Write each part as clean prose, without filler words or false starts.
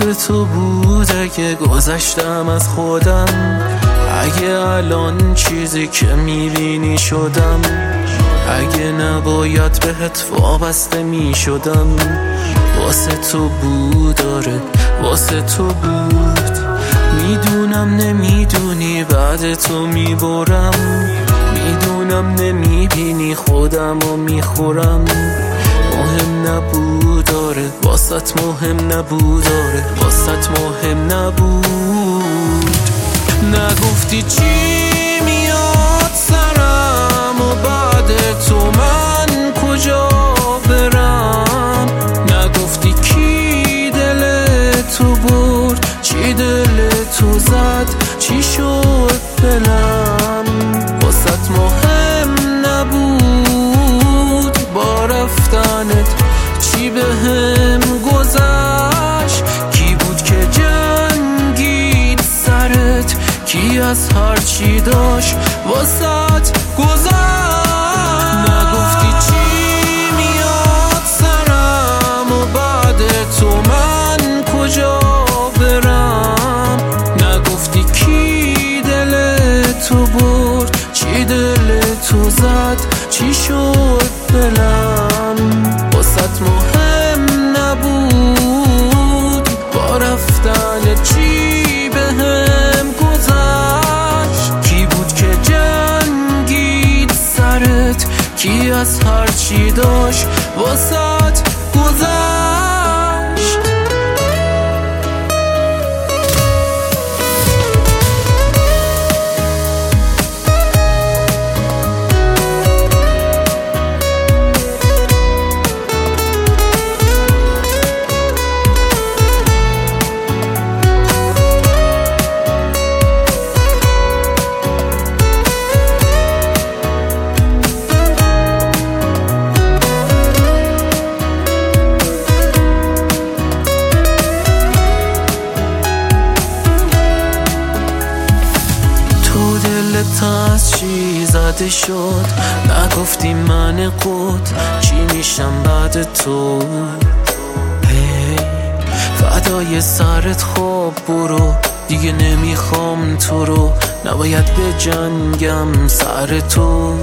واسه تو بود اگه گذشتم از خودم، اگه الان چیزی که میبینی شدم، اگه نباید بهت وابسته میشدم. واسه تو بود، آره واسه تو بود. میدونم نمیدونی بعد تو میبرم، میدونم نمیبینی خودم و میخورم. مهم نبود، آره واسط مهم نبود، آره واسط مهم نبود. نگفتی چی میاد سرم و بعد تو من کجا برم. نگفتی کی دل تو برد، چی دل تو زد، چی شد دلم. واسط مهم نبود با رفتنت چی بهم گذشت. کی بود که جنگید سرت، کی از هر چی داشت واسط گذشت. نگفتی چی میاد سرم و بعد تو من کجا برم. نگفتی کی دل تو برد، چی دل تو زد، چی شد دلم. واسط مهم نبود با رفتن چی بهم گذشت. کی بود که جنگید سرت، کی از هر چی داشت واسط گذشت. از چی زده شد، نگفتی من قد چی میشم بعد تو. فدای سرت خواب برو، دیگه نمیخوام تو رو، نباید به جنگم سر تو.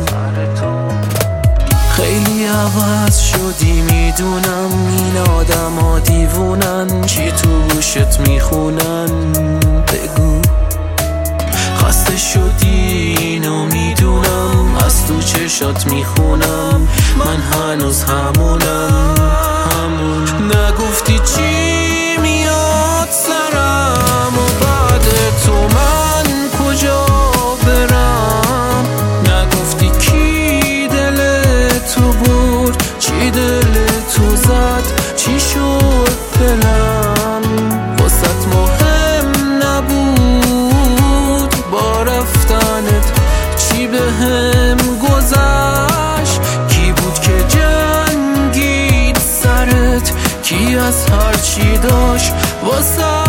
خیلی عوض شدی میدونم، این آدم ها دیوونن، چی تو گوشت میخونن بگو. خسته شدی اینو میدونم، از تو چشات میخونم، من هنوز همونم. نگفتی چی میاد سرم و بعد تو من کجا برم. نگفتی کی دل تو برد، چی دل تو زد، چی شد دلم. واسط مهم نبود با رفتنت چی بهم گذشت. کی بود که جنگید سرت، کی از هر چی داشت واسه